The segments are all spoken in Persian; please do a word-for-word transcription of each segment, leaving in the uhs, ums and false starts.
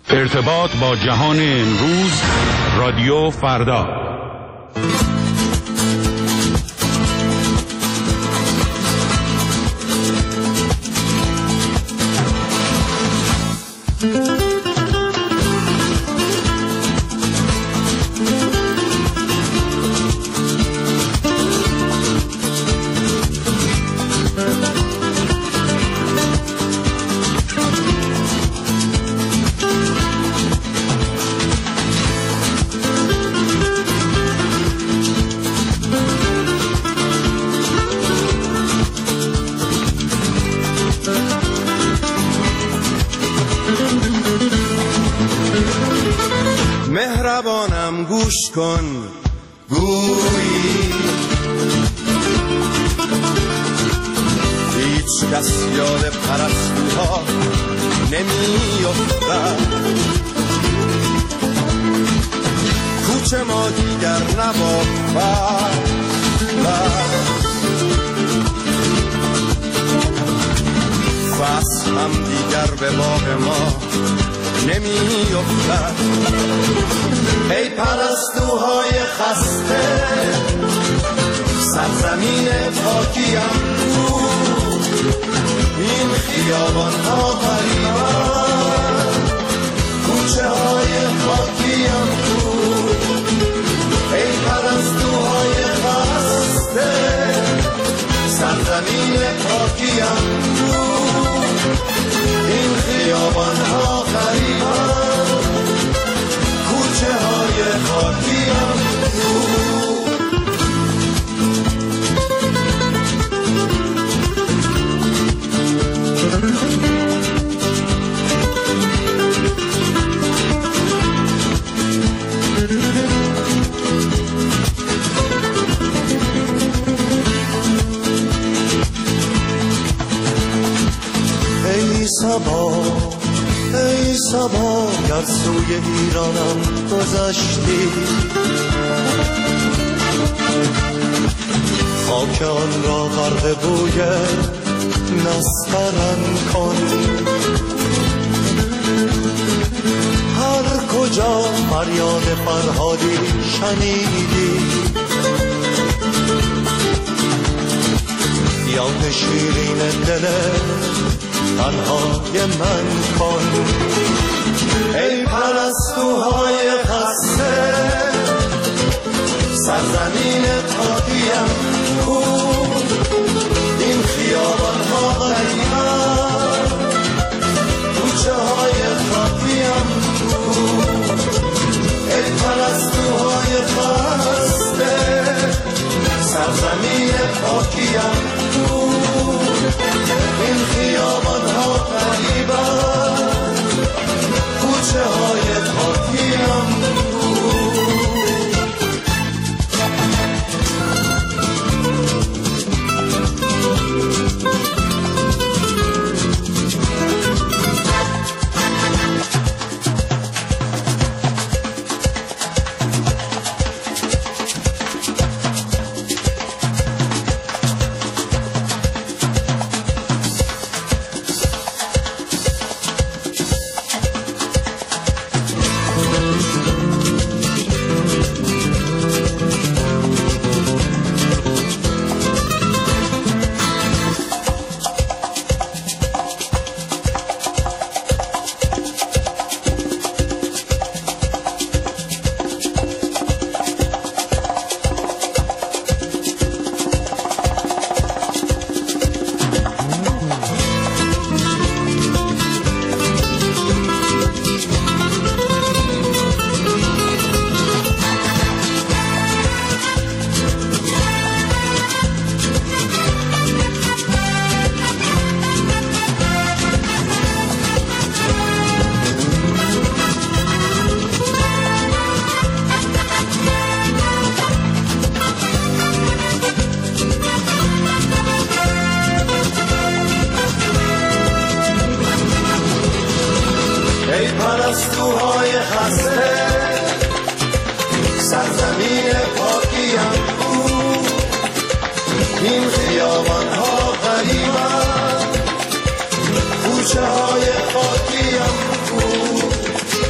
ارتباط با جهان امروز، رادیو فردا. مهربانم گوش کن گویی هیچ کس یاد پرستوها نمی افتد. کوچه ما دیگر نبافد، فصل هم دیگر به باغ ما نمی افتد. ای پرستوهای خسته، سرزمین پاکیم بود، این خیابان ها غریبان، کوچه های خاکیم بود. ای پرستوهای خسته، سرزمین پاکیم بود، این خیابان ها غریبان، کوچه های خاکیم بود. ای صبا، ای صبا، گر سوی ایرانم گذشتی، خاک آن را غرق بوی نسترن کن. هر کجا فریاد فرهادی شنیدی، یاد شیرین دل تنهای من کن. ای پرستوهای خسته، سرزمین پاکیم بود، این خیابان ها غریبان، کوچه های خاکیم بود. ای پرستوهای خسته، سرزمین پاکیم بود، این خیابان ها غریبان، کوچه های خاکیم بود. پرستوهای خسته، سرزمین پاکیم بود، این خیابان ها غریبن، کوچه های خاکیم بود.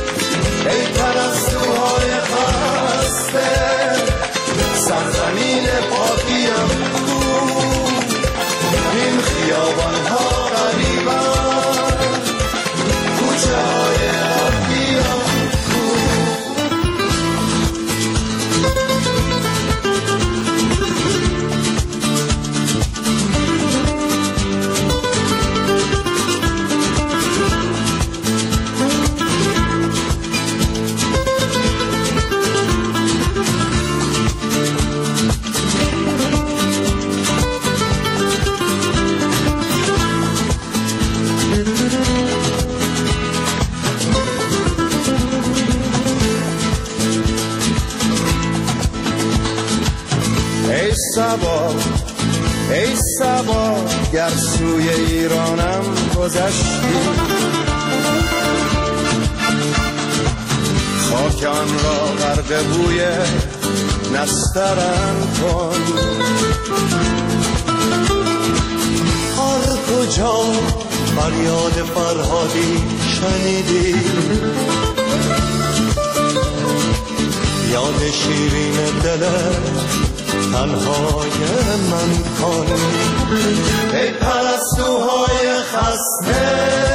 بار گر سوی ایرانم گذشتی، خاک آن را غرق بوی نسترن کن. هر کجا فریاد فرهادی شنیدی، یاد شیرین دل تنهای من کن. ای پرستوهای خسته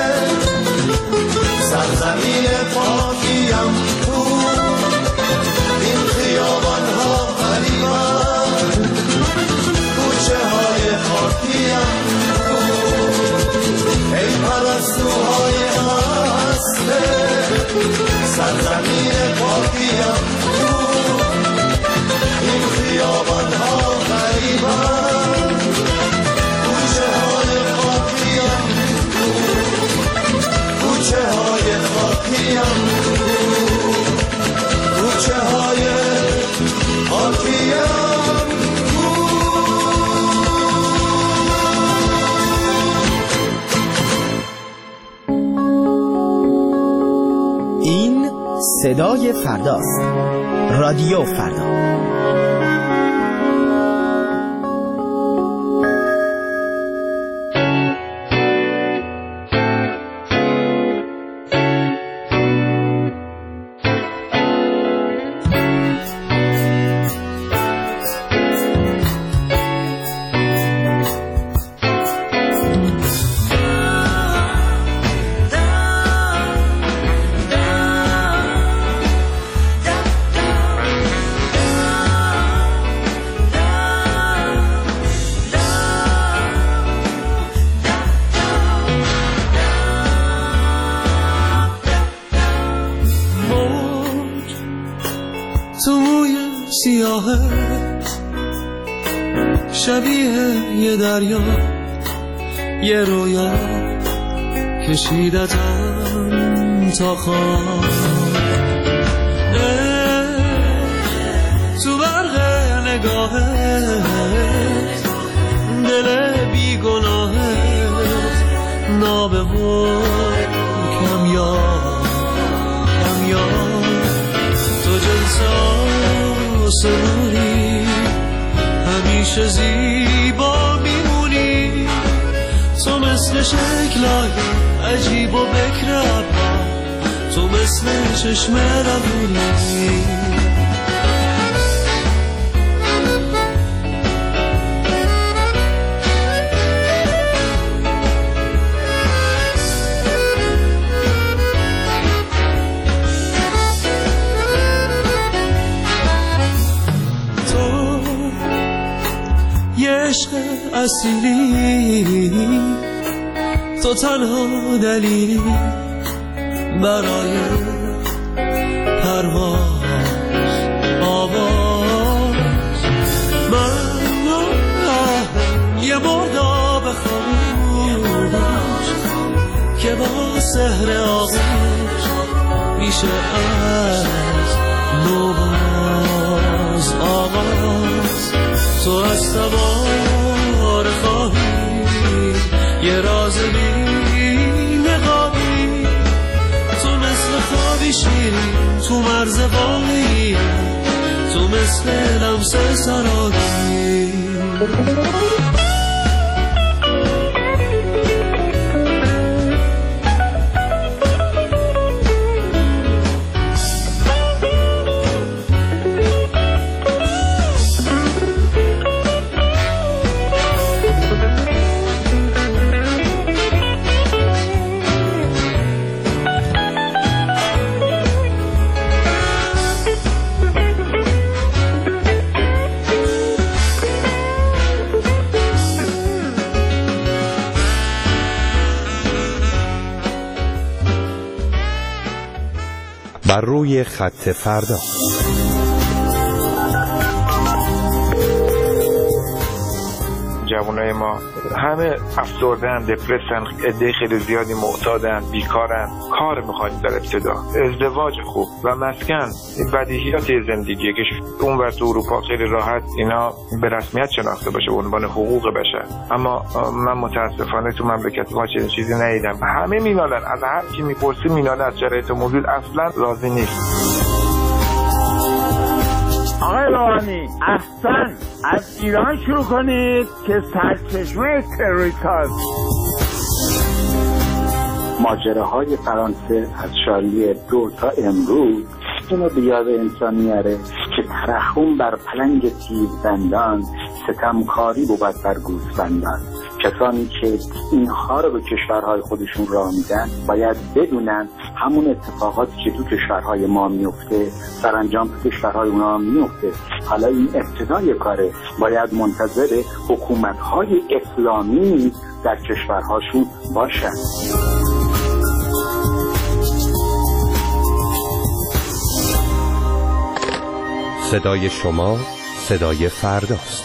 سرزمین پاکیم تو، این خیابان ها غریبن کوچه های خاکیم تو. ای پرستوهای خسته سرزمین پاکیم تو، این خیابان ها غریبن کوچه های خاکیم تو، کوچه های خاکیم تو، کوچه های خاکیم. این صدای فرداست. رادیو فردا. شبیه یه دریا، یه رویا کشیدتم تا خواب، تو برق نگاهت دل بیگناهت نابه و کمیاب کمیاب. تو جلسا سروری همیشه زیبا میمونی، تو مثل شکلای عجیب و بکر ابا، تو مثل چشم روونی. عشق اصیلی، تو تنها دلیلی برای پرواز آواز. من یه مرداب خاموش که با سحر آغوش میشه از نوباز آغاز. تو از سوار خواهی یه راز بی نقابی، تو مثل خوابی شیرین تو مرز واقعی، تو مثل لمس سرابی. بر روی خط فردا. جوانای ما همه افسردن، دپرسن، عده خیلی زیادی معتادن، بیکارن، کار میخواد در ابتدا، ازدواج خوب و مسکن، بدیهیات زندگیه که اون ور تو اروپا خیلی راحت اینا به رسمیت شناخته باشه به عنوان حقوق بشر، اما من متاسفانه تو مملکت ما چنین چیزی ندیدم. همه مینالن، از هر کی میپرسی مینالن، از شرایط موجود اصلا راضی نیست. آقای روحانی احسن از ایران شروع کنید که سرچشمه تروریستاست. ماجراهای فرانسه از شالی دو تا امروز اینو به یاد انسان میاره که ترحم بر پلنگ تیزدندان ستمکاری بود بر گوسفندان. کسانی که اینها رو به کشورهای خودشون راه میدن باید بدونن همون اتفاقاتی که تو کشورهای ما میفته سرانجام تو کشورهای اونا میفته. حالا این ابتدای کاره، باید منتظر حکومت‌های اسلامی در کشورهاشون باشن. صدای شما صدای فرداست.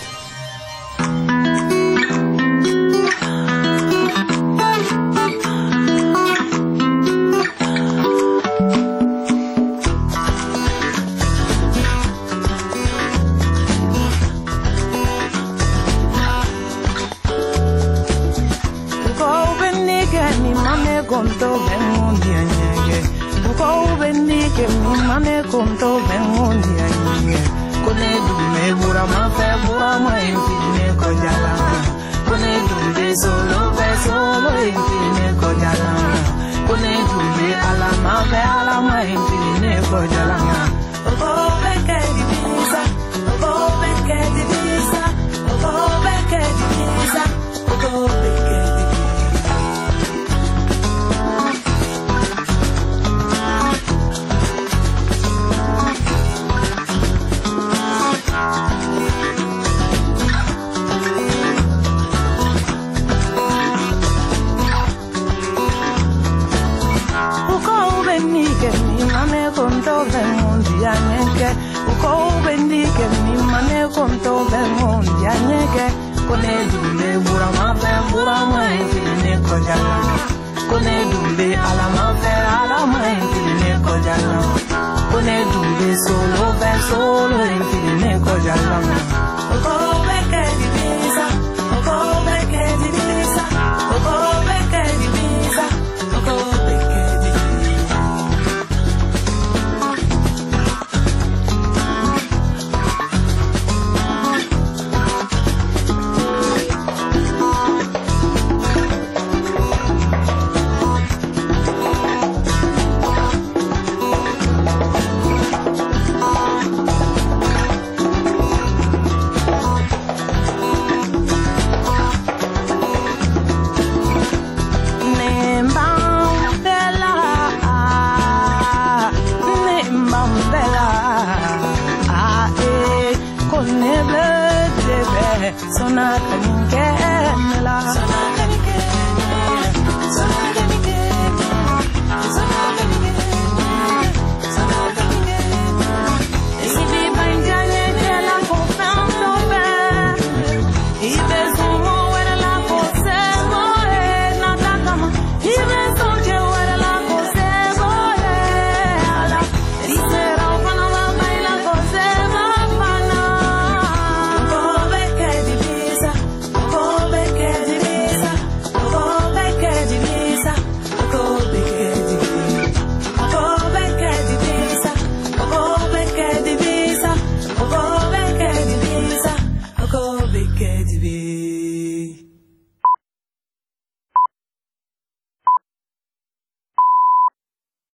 Sonata